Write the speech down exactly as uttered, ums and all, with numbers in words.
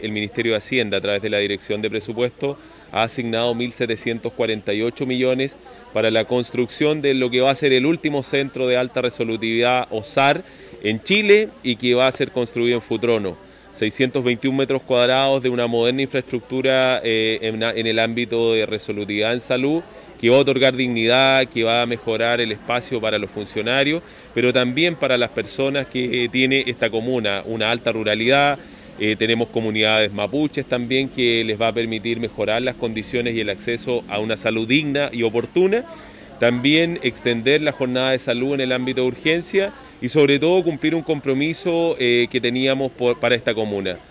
El Ministerio de Hacienda, a través de la Dirección de Presupuesto, ha asignado mil setecientos cuarenta y ocho millones para la construcción de lo que va a ser el último centro de alta resolutividad o S A R en Chile y que va a ser construido en Futrono. seiscientos veintiún metros cuadrados de una moderna infraestructura eh, en, en el ámbito de resolutividad en salud, que va a otorgar dignidad, que va a mejorar el espacio para los funcionarios, pero también para las personas que eh, tiene esta comuna, una alta ruralidad. Eh, tenemos comunidades mapuches también que les va a permitir mejorar las condiciones y el acceso a una salud digna y oportuna. También extender la jornada de salud en el ámbito de urgencia y sobre todo cumplir un compromiso eh, que teníamos por, para esta comuna.